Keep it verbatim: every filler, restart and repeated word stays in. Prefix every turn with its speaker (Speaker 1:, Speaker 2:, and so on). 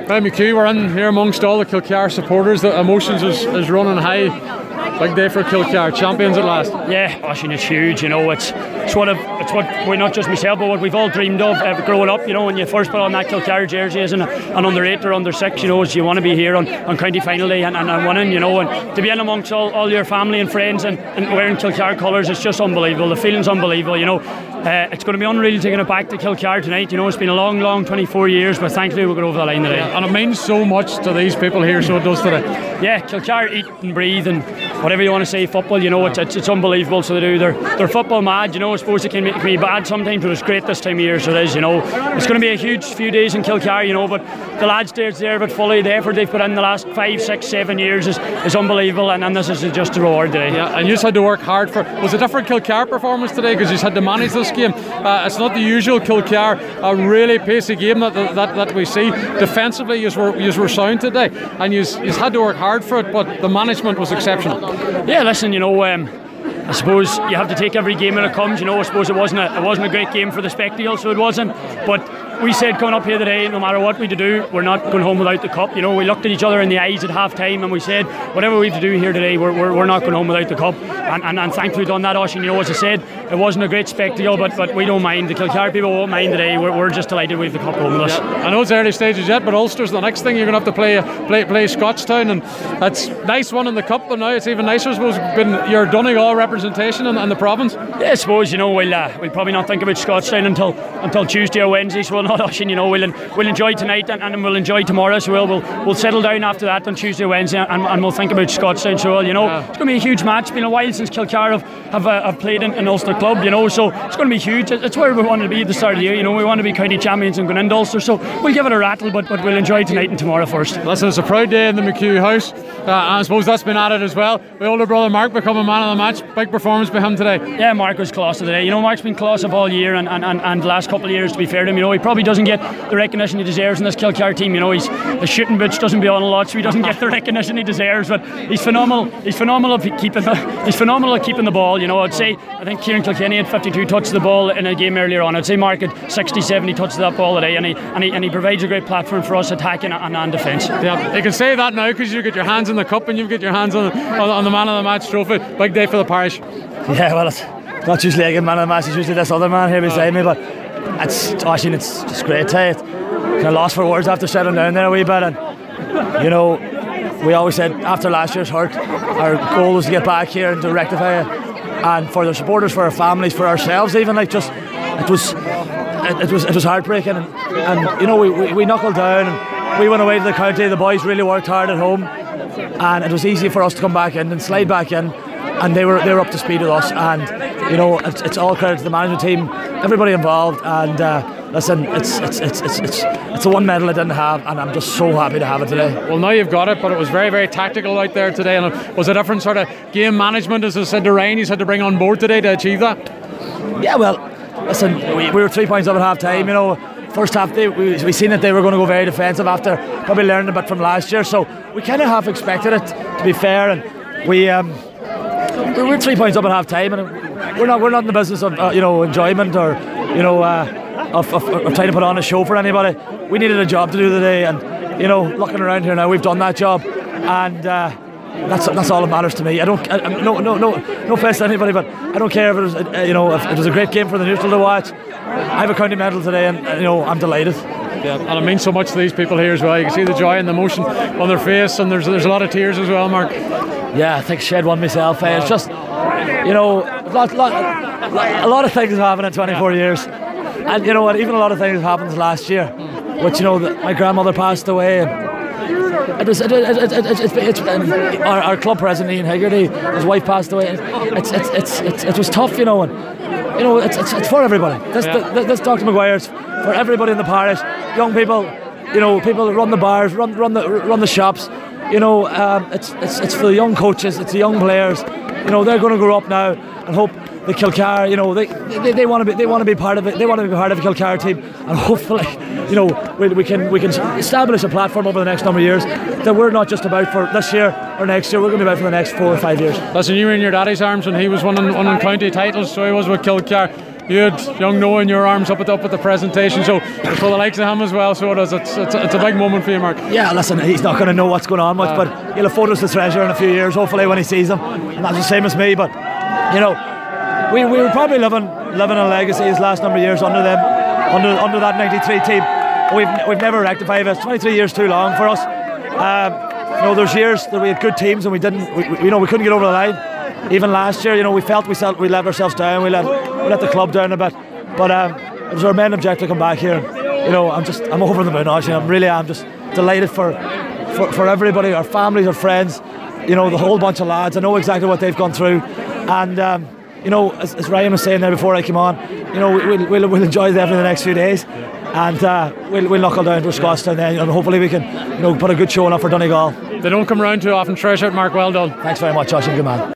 Speaker 1: Right, McHugh, we're in here amongst all the Kilcar supporters. The emotions is, is running high. Big day for Kilcar, champions at last.
Speaker 2: Yeah, Oisín, it's huge. You know, it's it's what I've, it's what we're not just myself, but what we've all dreamed of uh, growing up. You know, when you first put on that Kilcar jersey as an, an under eight or under six, you know, is you want to be here on, on county final day and, and, and winning. You know, and to be in amongst all, all your family and friends and, and wearing Kilcar colours, it's just unbelievable. The feeling's unbelievable. You know, uh, it's going to be unreal taking it back to Kilcar tonight. You know, it's been a long, long twenty-four years, but thankfully we're going over the line today.
Speaker 1: Yeah, and it means so much to these people here, so it does today.
Speaker 2: Yeah, Kilcar eat and breathe and whatever you want to say, football, you know, it's, it's it's unbelievable. So they do, they're, they're football mad, you know. I suppose it can, it can be bad sometimes, but it's great this time of year, so it is, you know. It's going to be a huge few days in Kilcar, you know, but the lads there deserve it fully. The effort they've put in the last five, six, seven years is, is unbelievable, and, and this is just a reward today.
Speaker 1: Yeah, and you just had to work hard for it. Was a different Kilcar performance today because you just had to manage this game. Uh, it's not the usual Kilcar, a really pacey game that that, that we see. Defensively, you were, you were sound today, and you had to work hard for it, but the management was exceptional.
Speaker 2: Yeah, listen, you know, um, I suppose you have to take every game when it comes. You know, I suppose it wasn't a, it wasn't a great game for the spectacle, so it wasn't. But we said coming up here today, no matter what we do, we're not going home without the cup. You know, we looked at each other in the eyes at half time and we said, whatever we have to do here today, we're, we're, we're not going home without the cup. And, and, and thankfully we've done that, Oisín. You know, as I said, it wasn't a great spectacle, but but we don't mind. The Kilcar people won't mind today. We're, we're just delighted we have the cup home with us.
Speaker 1: Yeah, I know it's early stages yet, but Ulster's the next thing. You're going to have to play play, play Scotstown, and that's nice one in the cup, but now it's even nicer, I suppose, been your Donegal representation in, in the province.
Speaker 2: Yeah, I suppose, you know, we'll, uh, we'll probably not think about Scotstown until until Tuesday or Wednesday, so we'll not, Oisín, you know, we'll We'll enjoy tonight and, and we'll enjoy tomorrow. So we'll, we'll we'll settle down after that on Tuesday, Wednesday, and, and we'll think about Scotstown. So you know, yeah. It's going to be a huge match. It's been a while since Kilcar have have, uh, have played in an Ulster club. You know, so it's going to be huge. It's where we wanted to be at the start of the year. You know, we want to be county champions and going into Ulster. So we'll give it a rattle, but but we'll enjoy tonight and tomorrow first.
Speaker 1: Listen, it's a proud day in the McHugh house. Uh, I suppose that's been added as well. The older brother Mark becoming man of the match. Big performance by him today.
Speaker 2: Yeah, Mark was class today. You know, Mark's been class of all year and, and, and, and the last couple of years, to be fair to him. You know, he probably doesn't get the recognition he deserves in this Kilcar team. You know, he's the shooting boots doesn't be on a lot, so he doesn't get the recognition he deserves. But he's phenomenal. He's phenomenal at keeping the. He's phenomenal at keeping the ball. You know, I'd say I think Kieran Kilkenny had fifty-two touches the ball in a game earlier on. I'd say Mark had sixty, seventy touches that ball today, and he and he, and he provides a great platform for us attacking and, and defence.
Speaker 1: Yeah, you can say that now because you get your hands in the cup and you get your hands on, on on the man of the match trophy. Big day for the parish.
Speaker 3: Yeah, well, it's not usually a good man of the match. It's usually this other man here beside oh. me, but it's Oisín, it's just great today. Kind of lost for words after settling down there a wee bit, and you know, we always said after last year's hurt, our goal was to get back here and to rectify it, and for the supporters, for our families, for ourselves, even like just it was it, it was it was heartbreaking, and, and you know we, we, we knuckled down and we went away to the county. The boys really worked hard at home, and it was easy for us to come back in and slide back in, and they were they were up to speed with us, and you know it's, it's all credit to the management team, everybody involved, and. Uh, Listen, it's it's it's it's it's it's the one medal I didn't have, and I'm just so happy to have it today.
Speaker 1: Well, now you've got it, but it was very, very tactical out there today, and it was a different sort of game management, as I said to Ryan. He's had to bring on board today to achieve that.
Speaker 3: Yeah, well, listen, we, we were three points up at half time. You know, first half they, we we seen that they were going to go very defensive after probably learning a bit from last year, so we kind of half expected it, to be fair, and we um we were three points up at half time, and we're not we're not in the business of uh, you know enjoyment or you know. Uh, Of, of, of trying to put on a show for anybody. We needed a job to do today, and you know, looking around here now, we've done that job, and uh, that's that's all that matters to me. I don't, I, no, no, no, no offense to anybody, but I don't care if it was, uh, you know, if it was a great game for the neutral to watch. I have a county medal today, and uh, you know, I'm delighted.
Speaker 1: Yeah, and it means so much to these people here as well. You can see the joy and the emotion on their face, and there's there's a lot of tears as well, Mark.
Speaker 3: Yeah, I think shed one myself. Eh? It's just, you know, a lot, lot, a lot of things have happened in twenty-four yeah. years. And you know what, even a lot of things happened last year, which, you know, the, my grandmother passed away. And it was, it, it, it, it, it, it, it, our, our club president, Ian Hegarty, his wife passed away. It's, it's, it's, it's, it was tough, you know, and you know, it's, it's, it's for everybody. This, yeah. the, this Doctor Maguire's for everybody in the parish, young people, you know, people that run the bars, run, run the, run the shops. You know, um, it's, it's, it's for the young coaches, it's the young players. You know, they're going to grow up now and hope. The Kilcar, you know, they they, they want to be they want to be part of it. They want to be part of the Kilcar team, and hopefully, you know, we, we can we can establish a platform over the next number of years that we're not just about for this year or next year. We're going to be about for the next four or five years.
Speaker 1: Listen, you were in your daddy's arms when he was winning winning county titles, so he was with Kilcar. you had young Noah in your arms up at, up at the presentation, so for the likes of him as well, so it is, it's, it's, it's a big moment for you, Mark.
Speaker 3: Yeah, listen, he's not going to know what's going on much, uh, but he'll have photos to treasure in a few years, hopefully, when he sees them. And that's the same as me, but, you know, we, we were probably living living a legacy his last number of years under them, under under that ninety-three team. We've we've never rectified it. It's twenty-three years too long for us. Um, you know, there's years that we had good teams and we didn't, we, we, you know, we couldn't get over the line. Even last year, you know, we felt we felt we let ourselves down. We let we let the club down a bit. But um, it was our main objective to come back here. You know, I'm just I'm over the moon, actually. I'm really I'm just delighted for, for for everybody, our families, our friends. You know, the whole bunch of lads. I know exactly what they've gone through, and. Um, You know, as, as Ryan was saying there before I came on, you know, we'll, we'll, we'll enjoy them in the next few days, and uh, we'll, we'll knuckle down to Scotstown then, and hopefully we can, you know, put a good show on for Donegal.
Speaker 1: They don't come around too often. Treasure it, Mark. Well done.
Speaker 3: Thanks very much, Josh, and good man.